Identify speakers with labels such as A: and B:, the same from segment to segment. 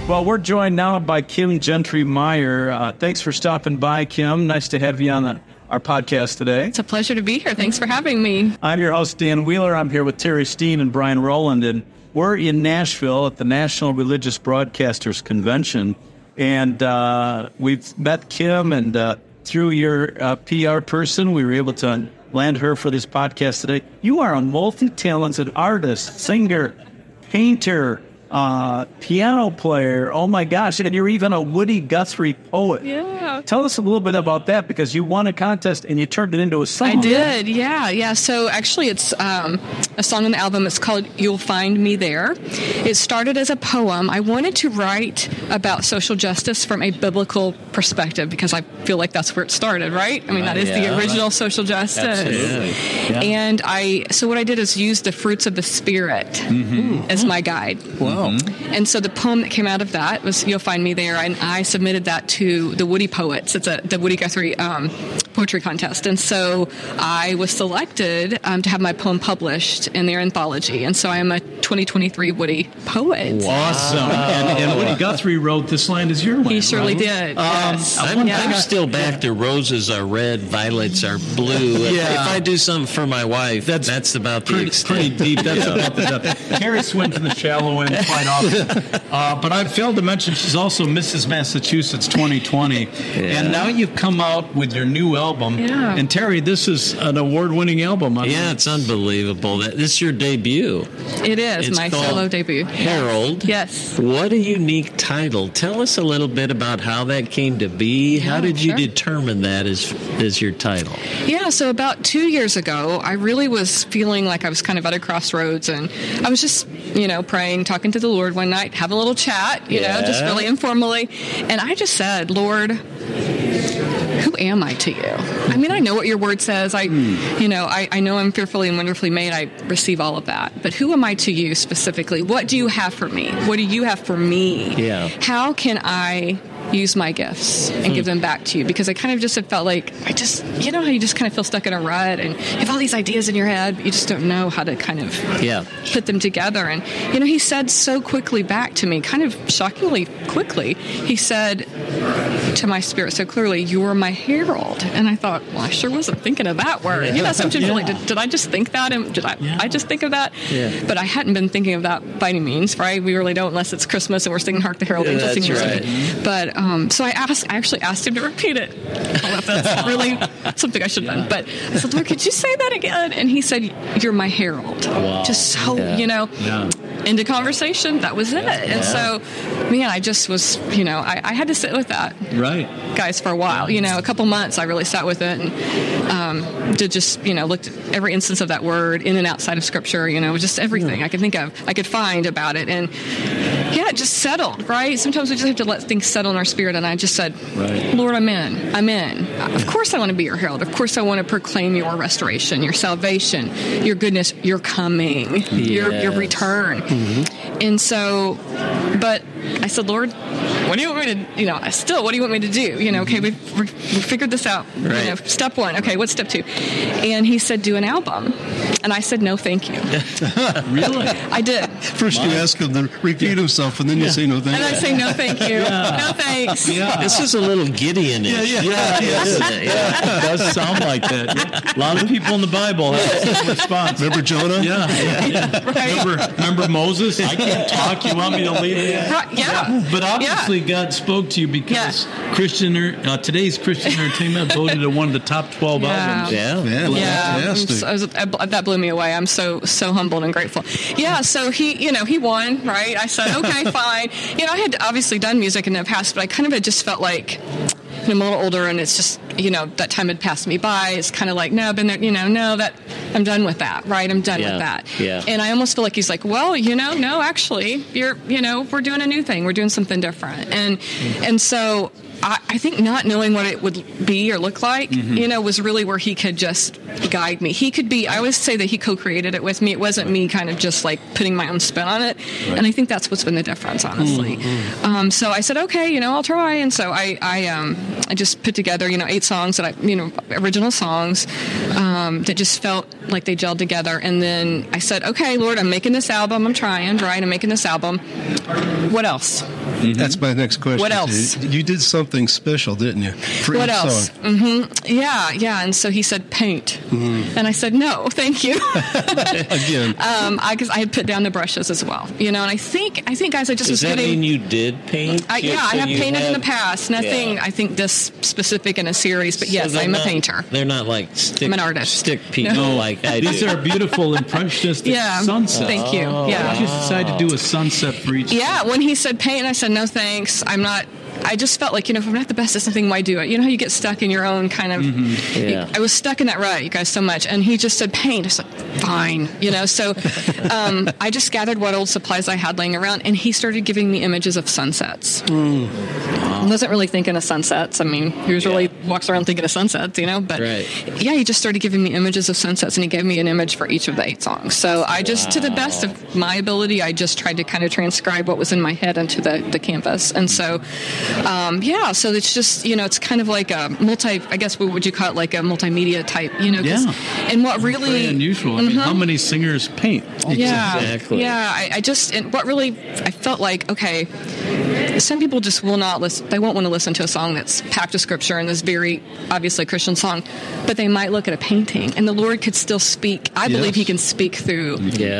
A: Well, we're joined now by Kim Gentry Meyer. Thanks for stopping by, Kim. Nice to have you on our podcast today.
B: It's a pleasure to be here. Thanks for having me.
A: I'm your host, Dan Wheeler. I'm here with Terry Steen and Brian Rowland, and we're in Nashville at the National Religious Broadcasters Convention. And we've met Kim, and through your PR person, we were able to land her for this podcast today. You are a multi-talented artist, singer, painter, piano player. Oh my gosh. And you're even a Woody Guthrie poet.
B: Yeah.
A: Tell us a little bit about that, because you won a contest and you turned it into a song.
B: I did. Yeah. So actually it's a song on the album. It's called You'll Find Me There. It started as a poem. I wanted to write about social justice from a biblical perspective, because I feel like that's where it started, right? I mean, that is the original social justice.
A: Absolutely. Yeah.
B: And so what I did is use the fruits of the Spirit as my guide.
A: Wow.
B: And so the poem that came out of that was You'll Find Me There, and I submitted that to the Woody Poets. It's the Woody Guthrie poetry contest. And so I was selected to have my poem published in their anthology. And so I am a 2023 Woody Poet.
A: Awesome. And Woody Guthrie wrote This Land Is Your Land.
B: He surely
A: right?
B: did. Yes.
C: I'm still back to roses are red, violets are blue.
A: Yeah.
C: If I do something for my wife, that's about the extent.
A: Pretty deep. That's about the depth. Terry swims in the shallow end quite often. But I failed to mention she's also Mrs. Massachusetts 2020. And now you've come out with your new album.
B: Yeah.
A: And Terry, this is an award-winning album.
C: Yeah, it's unbelievable. This is your debut.
B: It is
C: It's
B: my
C: called
B: solo debut.
C: Herald.
B: Yes.
C: What a unique title. Tell us a little bit about how that came to be. How did you determine that as your title?
B: Yeah, so about 2 years ago, I really was feeling like I was kind of at a crossroads, and I was just, praying, talking to the Lord one night, having a little chat, just really informally. And I just said, Lord, who am I to you? I mean, I know what your word says. I know I'm fearfully and wonderfully made. I receive all of that. But who am I to you specifically? What do you have for me? What do you have for me?
C: Yeah.
B: How can I use my gifts and give them back to you? Because I kind of just have felt like how you just kind of feel stuck in a rut and you have all these ideas in your head, but you just don't know how to kind of put them together. And, he said so quickly back to me, kind of shockingly quickly, he said to my spirit so clearly, you are my herald. And I thought, well, I sure wasn't thinking of that word. Sometimes you're like, did I just think that? And did I just think of that? Yeah. But I hadn't been thinking of that by any means, right? We really don't, unless it's Christmas and we're singing Hark the Herald Angels Sing.
C: Right.
B: But so I actually asked him to repeat it. I don't know if that's really something I should have done. But I said, Lord, could you say that again? And he said, you're my herald.
C: Wow.
B: Just so, into conversation. That was it. And so, man, I just was, I had to sit with that.
A: Right.
B: Guys, for a while. A couple months I really sat with it and did just, looked at every instance of that word in and outside of Scripture, just everything I could think of, I could find about it. And it just settled, right? Sometimes we just have to let things settle in our spirit. And I just said, Lord, I'm in. Of course I want to be your herald. Of course I want to proclaim your restoration, your salvation, your goodness, your coming, your return. Mm-hmm. And so, but I said, Lord, what do you want me to, what do you want me to do? Okay, we figured this out.
C: Right.
B: Step one. Okay, what's step two? And he said, do an album. And I said, no, thank you.
A: Really?
B: I did.
D: First you ask him to repeat himself, and then you say no thank you.
B: And I say, no, thank you. No, thanks.
C: Yeah. This is a little Gideon-ish.
A: It does sound like that. Yeah. A lot of people in the Bible have the same response.
D: Remember Jonah?
A: Yeah.
B: Right.
A: Remember Moses? I can't talk. You want me to lead it?
B: Right. Yeah.
A: But obviously God spoke to you because today's Christian Entertainment voted it one of the top 12 albums.
B: That blew me away. I'm so humbled and grateful. Yeah, so he won, right? I said, okay, fine. I had obviously done music in the past, but I kind of had just felt like I'm a little older, and it's just, that time had passed me by. It's kind of like, no, I've been there, that I'm done with that, right? I'm done with that.
C: Yeah.
B: And I almost feel like he's like, well, no, actually, we're doing a new thing. We're doing something different. And so I think not knowing what it would be or look like, was really where he could just guide me. He could be, I always say that he co-created it with me. It wasn't me kind of just like putting my own spin on it. Right. And I think that's what's been the difference, honestly. So I said, okay, I'll try. And so I just put together, 8 songs that original songs that just felt like they gelled together. And then I said, okay, Lord, I'm making this album. I'm trying. I'm making this album. What else?
D: That's my next question.
B: What else?
D: You did something special, didn't you? For
B: what
D: each
B: else?
D: Song.
B: Yeah. And so he said, paint. And I said, no, thank you.
D: Again.
B: Because I had put down the brushes as well. And I think, guys, I just
C: Does that mean you did paint?
B: I have painted in the past. Nothing, I think, this specific in a series, but yes, I'm a painter.
C: They're not like
B: I'm an artist.
C: stick people like I do.
A: These are beautiful, impressionistic sunsets.
B: Thank you.
A: Why did you decide to do a sunset for each?
B: Yeah, when he said paint, I said, no thanks. I'm not. I just felt like, if I'm not the best at something, why do it? You know how you get stuck in your own kind of... I was stuck in that rut, you guys, so much. And he just said, paint. I was like, fine. So I just gathered what old supplies I had laying around, and he started giving me images of sunsets. I wasn't really thinking of sunsets. I mean, he usually walks around thinking of sunsets, But he just started giving me images of sunsets, and he gave me an image for each of the 8 songs. So I just, to the best of my ability, I just tried to kind of transcribe what was in my head into the canvas. And so... so it's just, it's kind of like a I guess what would you call it, like a multimedia type, And what really...
A: Very unusual. I mean, how many singers paint?
B: Yeah.
C: Exactly.
B: Yeah, I felt like, okay, some people just will not listen, they won't want to listen to a song that's packed with scripture and this very obviously Christian song, but they might look at a painting, and the Lord could still speak. I believe he can speak through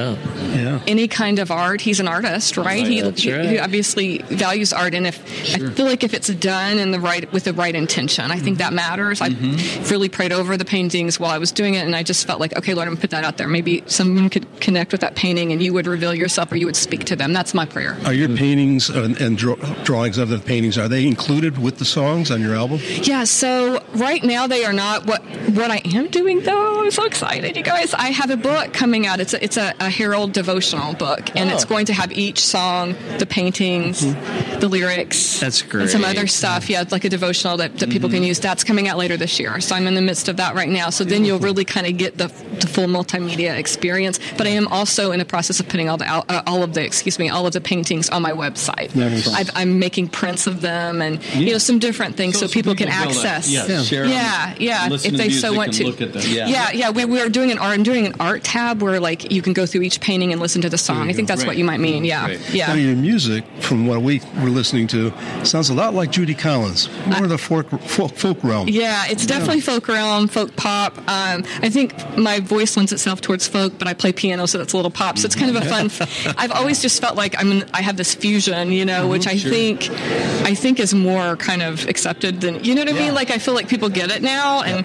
B: any kind of art. He's an artist, right? He obviously values art, and I feel like if it's done with the right intention, I think that matters. I really prayed over the paintings while I was doing it, and I just felt like, okay, Lord, I'm going to put that out there. Maybe someone could connect with that painting, and you would reveal yourself, or you would speak to them. That's my prayer.
D: Are your paintings and drawings of the paintings, are they included with the songs on your album?
B: Yeah, so right now they are not. What I am doing, though, I'm so excited, you guys. I have a book coming out. It's a Herald devotional book, and it's going to have each song, the paintings, the lyrics.
C: That's great.
B: And some other stuff. Yeah, it's like a devotional that people can use. That's coming out later this year. So I'm in the midst of that right now. So then you'll really kind of get the full multimedia experience. But I am also in the process of putting all of the paintings on my website. I'm making prints of them and some different things so people can access.
A: Share them,
B: if they so want to.
A: Look at them.
B: I'm doing an art tab where like you can go through each painting and listen to the song. I think that's what you might mean. Yeah.
D: Now, your music, from what we were listening to, sounds a lot like Judy Collins, more of the folk realm.
B: Yeah, it's definitely folk realm, folk pop. I think my voice lends itself towards folk, but I play piano, so that's a little pop. So it's kind of a fun. I've always just felt like I have this fusion, which I think is more kind of accepted than, you know what I mean? Like I feel like people get it now, and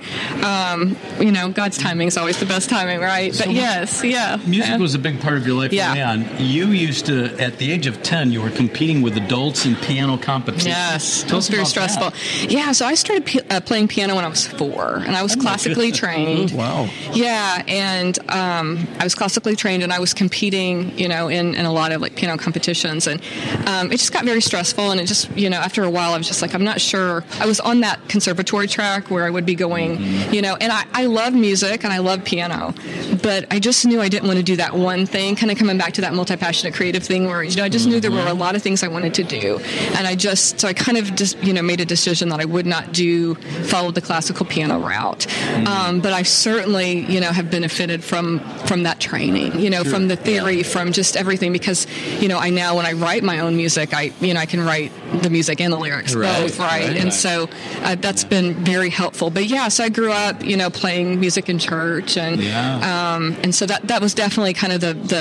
B: God's timing is always the best timing, right?
A: So
B: but yes,
A: music was a big part of your life early on. You used to, at the age of 10, you were competing with adults in piano competitions.
B: Yes, it was very stressful. That. Yeah, so I started playing piano when I was 4, and I was classically trained.
D: Wow.
B: Yeah, and I was classically trained, and I was competing, in a lot of like piano competitions, and it just got very stressful, and it just, after a while, I was just like, I'm not sure. I was on that conservatory track where I would be going, and I love music and I love piano, but I just knew I didn't want to do that one thing, kind of coming back to that multi-passionate creative thing where, I just knew there were a lot of things I wanted to do, and so I kind of just, made a decision that I would not follow the classical piano route, but I certainly, have benefited from that training, from the theory, from just everything, because, I now, when I write my own music, I can write the music and the lyrics both, right? And so that's been very helpful. But so I grew up, playing music in church, and so that was definitely kind of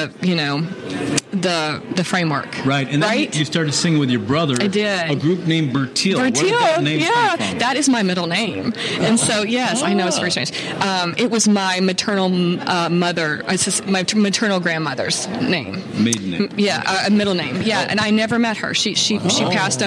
B: the framework.
A: Right. And then you started singing with your brother.
B: I did.
A: A group named Bertil. Where did that name come from?
B: That is my middle name. And so, yes, I know it's very strange. It was my maternal mother, my maternal grandmother's name.
A: Maiden name.
B: Yeah, a middle name. Yeah, and I never met her. She passed, unfortunately,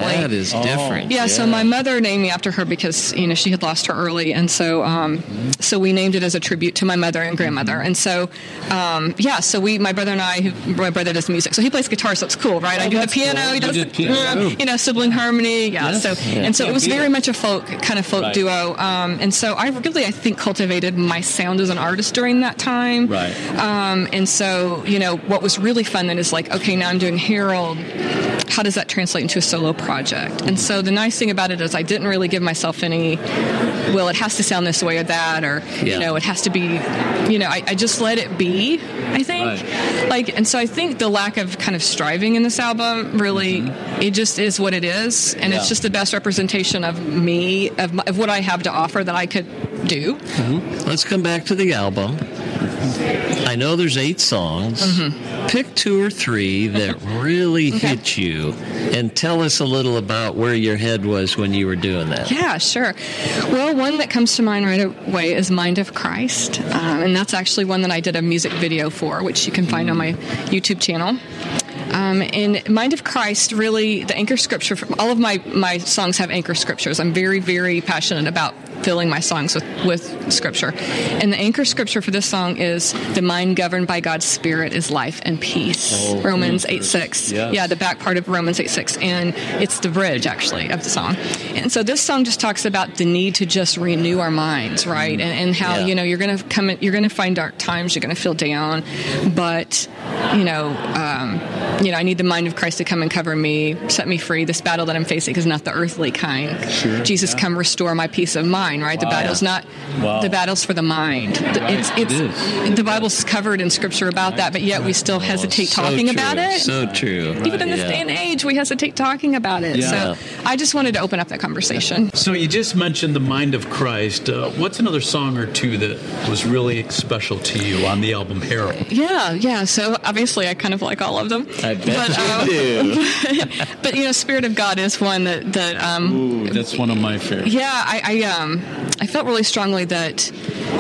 B: differently.
C: That is different.
B: Yeah, so my mother named me after her because, she had lost her early. And so so we named it as a tribute to my mother and grandmother. And so, so my brother and I, my brother does music. So he plays guitar, so it's cool, right? I do the piano,
A: cool.
B: he does
A: You did piano.
B: sibling harmony. Yeah,
A: Yes.
B: And so it was very much a folk
A: Right.
B: duo. And so I think, cultivated my sound as an artist during that time.
A: Right.
B: And so, what was really fun then is like, okay, now I'm doing Harold. How does that translate into a solo project? And so the nice thing about it is I didn't really give myself any, well, it has to sound this way or that, or, it has to be, I just let it be, I think.
A: Right.
B: And so I think the lack of kind of striving in this album really, it just is what it is. And it's just the best representation of me, of what I have to offer that I could do.
C: Let's come back to the album. I know there's 8 songs. Pick 2 or 3 that really hit you, and tell us a little about where your head was when you were doing that.
B: Yeah, sure. Well, one that comes to mind right away is Mind of Christ, and that's actually one that I did a music video for, which you can find on my YouTube channel. And Mind of Christ, really, the anchor scripture, all of my songs have anchor scriptures. I'm very, very passionate about filling my songs with scripture. And the anchor scripture for this song is, the mind governed by God's Spirit is life and peace. Romans 8:6.
A: Yes.
B: Yeah, the back part of Romans 8:6. And it's the bridge, actually, of the song. And so this song just talks about the need to just renew our minds, right? And how, you're going to find dark times, you're going to feel down, but, I need the mind of Christ to come and cover me, set me free. This battle that I'm facing is not the earthly kind.
A: Sure.
B: Jesus, come restore my peace of mind, right? The battle's not, the battle's for the mind. The Bible's covered in scripture about that, but yet we still hesitate talking about it.
C: So true.
B: Even in this day and age, we hesitate talking about it.
A: Yeah.
B: So I just wanted to open up that conversation.
A: So you just mentioned the Mind of Christ. What's another song or two that was really special to you on the album Harold?
B: Yeah. So obviously, I kind of like all of them.
C: I bet you do.
B: But Spirit of God is one that
A: Ooh, that's one of my favorites.
B: Yeah, I felt really strongly that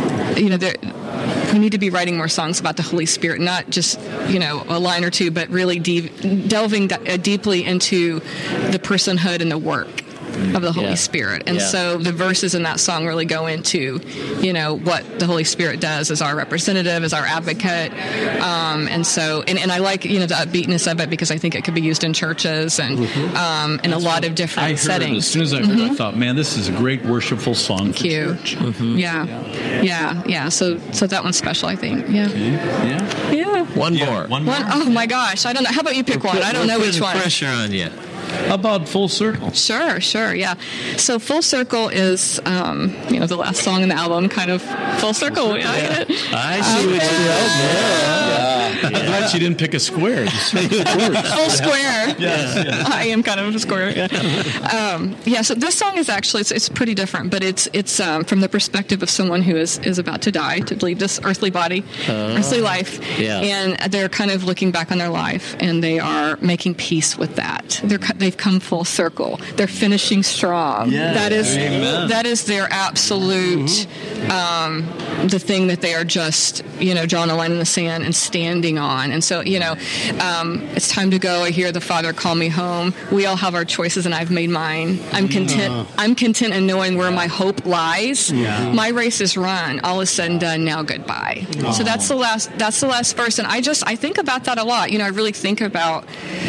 B: we need to be writing more songs about the Holy Spirit, not just a line or two, but really delving deeply into the personhood and the work of the Holy Spirit. And so the verses in that song really go into, what the Holy Spirit does as our representative, as our advocate. And I like, the upbeatness of it, because I think it could be used in churches and in a lot of different settings.
A: As soon as I heard it, I thought, man, this is a great worshipful song for church.
B: Yeah. So that one's special, I think. Yeah.
A: Okay.
B: Yeah.
C: One more.
B: Oh my gosh. I don't know. How about you pick one? I don't know which one.
C: Pressure on you.
A: How about Full Circle?
B: Sure, yeah. So Full Circle is, the last song in the album, kind of full circle.
C: I see what you
A: I'm glad she didn't pick a square.
B: Full square.
A: Yes.
B: I am kind of a square. Yeah. So this song is actually it's pretty different, but it's from the perspective of someone who is about to die, to leave this earthly body, earthly life, and they're kind of looking back on their life, and they are making peace with that. They've come full circle. They're finishing strong.
A: Yes.
B: That is their absolute the thing that they are just drawing a line in the sand and standing on. And so it's time to go. I hear the Father call me home. We all have our choices, and I've made mine. I'm content. I'm content in knowing where my hope lies. My race is run. All is said and done. Now goodbye. So that's the last verse, and I think about that a lot. I really think about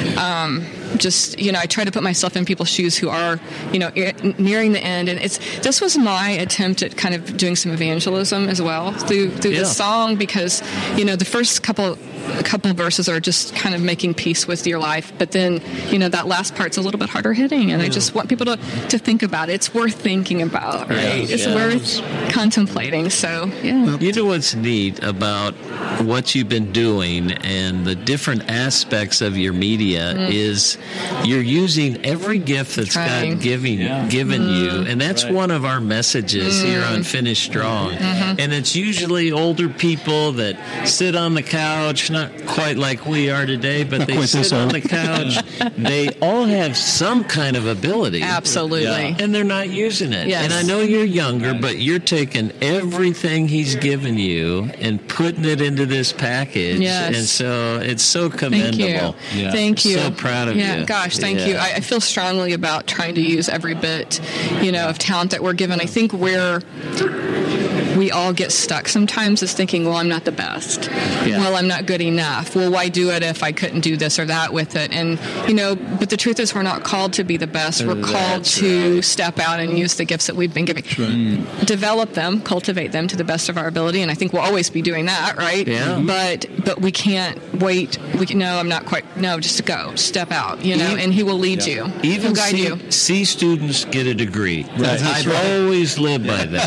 B: I try to put myself in people's shoes who are nearing the end, and this was my attempt at kind of doing some evangelism as well through this song, because the first couple verses are just kind of making peace with your life, but then that last part's a little bit harder hitting, and I just want people to think about it. It's worth thinking about, right? It's worth contemplating. So
C: You know what's neat about what you've been doing and the different aspects of your media is you're using every gift that's God given you, and that's one of our messages here on Finish Strong. And it's usually older people that sit on the couch, not quite like we are today, but they sit on the couch. They all have some kind of ability.
B: Absolutely.
C: And they're not using it.
B: Yes.
C: And I know you're younger, but you're taking everything He's given you and putting it into this package.
B: Yes.
C: And so it's so commendable.
B: Thank you.
C: So proud of you.
B: Yeah, gosh, thank you. I feel strongly about trying to use every bit, of talent that we're given. I think we all get stuck sometimes is thinking, well, I'm not the best. Yeah. Well, I'm not good enough. Well, why do it if I couldn't do this or that with it? And, but the truth is we're not called to be the best. We're called to step out and use the gifts that we've been given. Right. Develop them, cultivate them to the best of our ability. And I think we'll always be doing that, right? Yeah. But we can't wait. I'm not quite. No, just go. Step out, and he will lead you.
C: Even
B: He'll guide you.
C: See students get a degree.
D: Right.
C: I've always lived by that.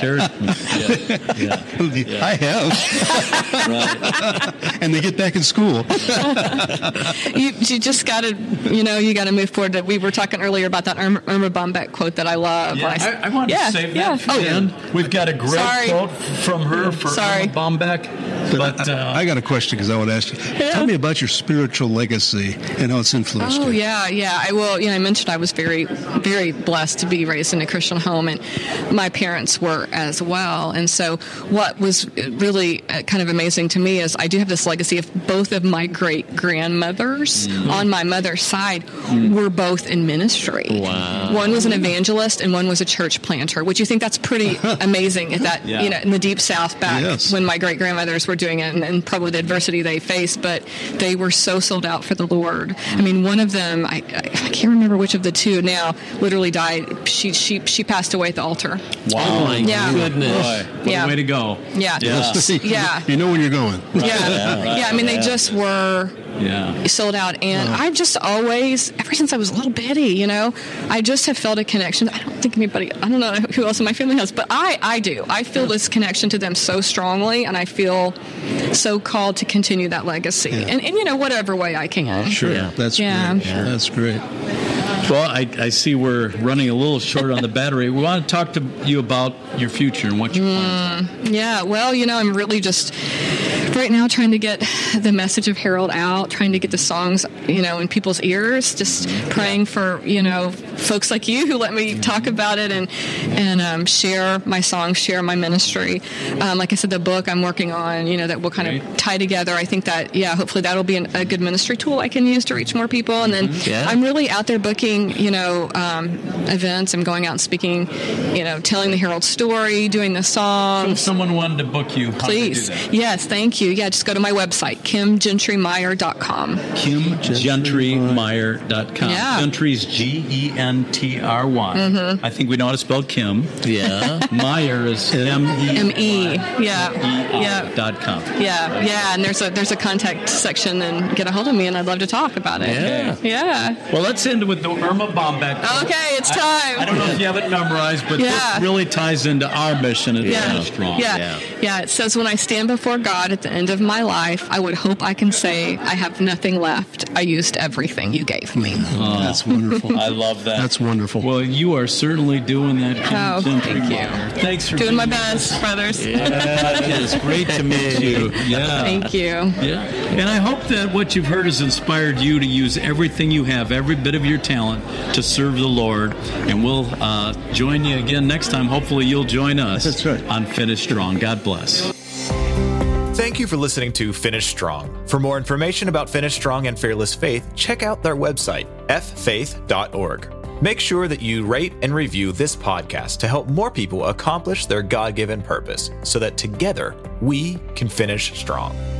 D: I have. Right. And they get back in school.
B: You just got to, you got to move forward. We were talking earlier about that Irma Bombeck quote that I love.
A: Yeah, I want to save that for the end. We've got a great quote from her for Irma Bombeck.
D: But I got a question because I want to ask you. Yeah. Tell me about your spiritual legacy and how it's influenced you.
B: I will. I mentioned I was very, very blessed to be raised in a Christian home, and my parents were as well. And so what was really kind of amazing to me is I do have this legacy of both of my great-grandmothers on my mother's side were both in ministry.
C: Wow.
B: One was an evangelist and one was a church planter, which you think that's pretty amazing at that, in the Deep South back when my great-grandmothers were doing it and probably the adversity they faced, but they were so sold out for the Lord. I mean, one of them, I can't remember which of the two now, literally died. She passed away at the altar.
C: Wow. Oh my goodness.
A: What a way to go.
B: Yeah.
D: You know when you're going.
B: I mean, they just were sold out. And I've just always, ever since I was a little bitty, I just have felt a connection. I don't know who else in my family has, but I do. I feel this connection to them so strongly, and I feel so called to continue that legacy. And whatever way I can.
D: Sure. Yeah. That's great. That's great.
A: Well, I see we're running a little short on the battery. We want to talk to you about your future and what you're planning.
B: Yeah, well, I'm really just right now trying to get the message of Harold out, trying to get the songs, in people's ears, just praying for, folks like you who let me talk about it and share my songs, share my ministry. Like I said, the book I'm working on, that will kind of tie together. I think that, hopefully that'll be a good ministry tool I can use to reach more people. And then I'm really out there booking, events. I'm going out and speaking, telling the Harold story, doing the songs.
A: So if someone wanted to book you,
B: please. Yes, thank you. Yeah, just go to my website, KimGentryMeyer.com.
A: KimGentryMeyer.com.
B: Yeah.
A: Gentry's Gentry. I think we know how to spell Kim.
C: Yeah.
A: Meyer is M-E.
B: .com. Yeah. And there's a contact section, and get a hold of me, and I'd love to talk about it. Yeah.
A: Well, let's end with the Irma Bombeck.
B: Okay, it's time.
A: I don't know if you have it memorized, but this really ties into our mission at Finish Strong.
B: Yeah, it says, when I stand before God at the end of my life, I would hope I can say, I have nothing left. I used everything you gave me.
D: Oh, that's wonderful.
A: I love that.
D: That's wonderful.
A: Well, you are certainly doing that, Kim Gentry.
B: Thank you.
A: Thanks for
B: doing my best, brothers.
A: Yeah, it is great to meet you. Yeah.
B: Thank you.
A: Yeah. And I hope that what you've heard has inspired you to use everything you have, every bit of your talent, to serve the Lord. And we'll join you again next time. Hopefully you'll join us on Finish Strong. God bless.
E: Thank you for listening to Finish Strong. For more information about Finish Strong and Fearless Faith, check out their website, ffaith.org. Make sure that you rate and review this podcast to help more people accomplish their God-given purpose so that together we can finish strong.